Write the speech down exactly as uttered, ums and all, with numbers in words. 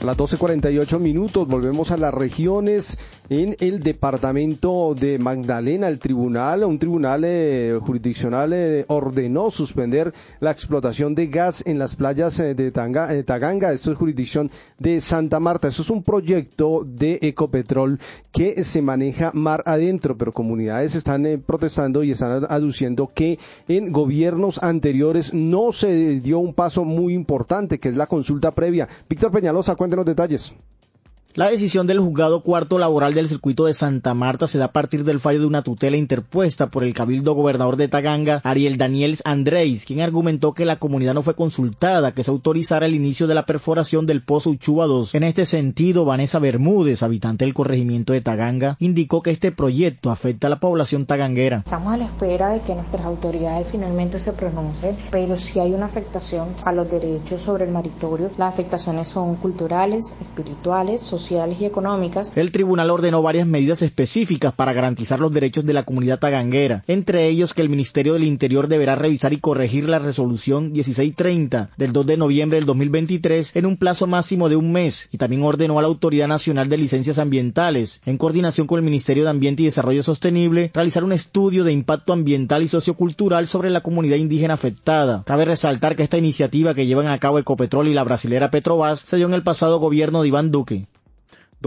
A las doce cuarenta y ocho minutos volvemos a las regiones. En el departamento de Magdalena, el tribunal, un tribunal eh, jurisdiccional eh, ordenó suspender la explotación de gas en las playas eh, de Tanga, eh, Taganga. Esto es jurisdicción de Santa Marta. Esto es un proyecto de Ecopetrol que se maneja mar adentro, pero comunidades están eh, protestando y están aduciendo que en gobiernos anteriores no se dio un paso muy importante, que es la consulta previa. Víctor Peñalosa, cuéntenos detalles. La decisión del juzgado cuarto laboral del circuito de Santa Marta se da a partir del fallo de una tutela interpuesta por el cabildo gobernador de Taganga, Ariel Daniels Andrés, quien argumentó que la comunidad no fue consultada, que se autorizara el inicio de la perforación del pozo Uchuba dos. En este sentido, Vanessa Bermúdez, habitante del corregimiento de Taganga, indicó que este proyecto afecta a la población taganguera. Estamos a la espera de que nuestras autoridades finalmente se pronuncien, pero si hay una afectación a los derechos sobre el maritorio. Las afectaciones son culturales, espirituales, sociales y económicas. El tribunal ordenó varias medidas específicas para garantizar los derechos de la comunidad taganguera, entre ellos que el Ministerio del Interior deberá revisar y corregir la resolución dieciséis treinta del dos de noviembre del dos mil veintitrés en un plazo máximo de un mes, y también ordenó a la Autoridad Nacional de Licencias Ambientales, en coordinación con el Ministerio de Ambiente y Desarrollo Sostenible, realizar un estudio de impacto ambiental y sociocultural sobre la comunidad indígena afectada. Cabe resaltar que esta iniciativa que llevan a cabo Ecopetrol y la brasilera Petrobras se dio en el pasado gobierno de Iván Duque.